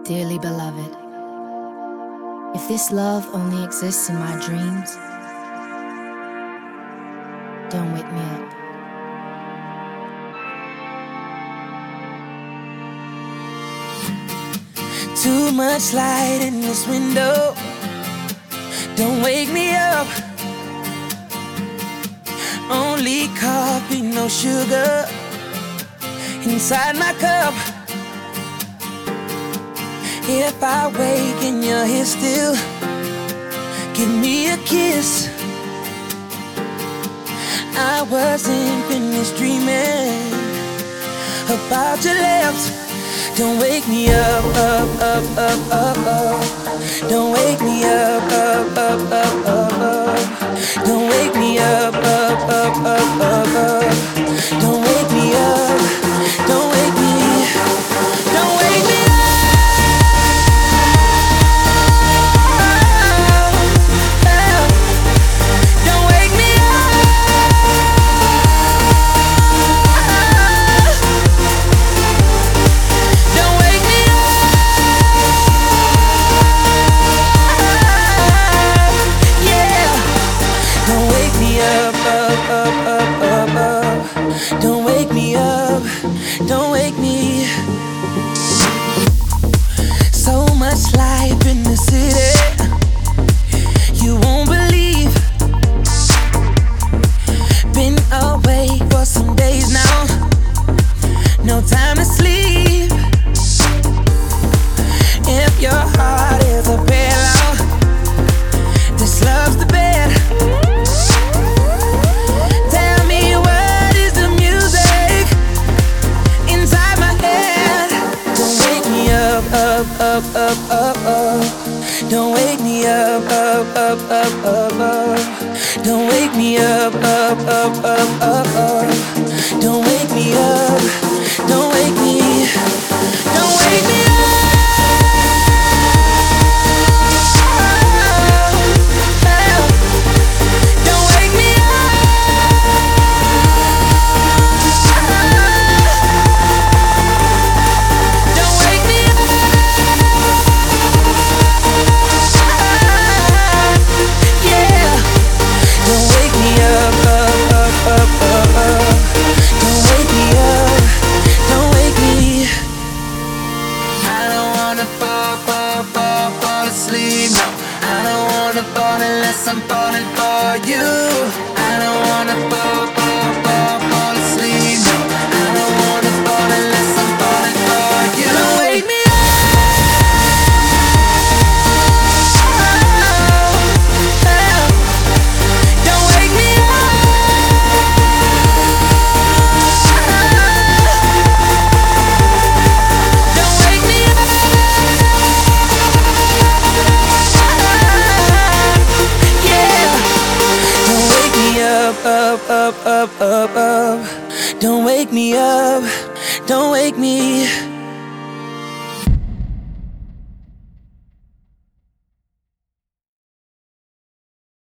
Dearly beloved, if this love only exists in my dreams, don't wake me up. Too much light in this window, don't wake me up. Only coffee, no sugar inside my cup. If I wake and you're here still, give me a kiss. I wasn't finished dreaming about your lips. Don't wake me up, up, up, up, up, up. Don't wake me up, up, up, up, up, up. Don't wake me up, up, up, up, up, up. Don't wake me up, don't wake me, don't wake me up. Don't wake me up. Don't wake me up. Yeah. Don't wake me up, up, up, up, up, up. Don't wake me up. Don't wake me. So much life in the city, you won't believe. Been away for some days now, no time to sleep. If your heart is a pillow, this love's the bed. Tell me what is the music inside my head. Don't wake me up, up, up, up, up, up. Don't wake me up, up, up, up, up, up. Don't wake me up, up, up, up, up, up. Don't wake me up, don't wake me, don't wake me up. Don't wake me up. Don't wake me up. Yeah. Don't wake me up, up, up, up, up, up. Don't wake me up, don't wake me. I don't wanna fall asleep, no. I don't wanna fall unless I'm falling for you. I don't wanna fall asleep, no. I don't wanna fall unless I'm falling for you. Don't wake me up. Don't wake me up. Don't wake me up. Yeah. Don't wake me up, up, up, up, up, up. Don't wake me up. Don't wake me.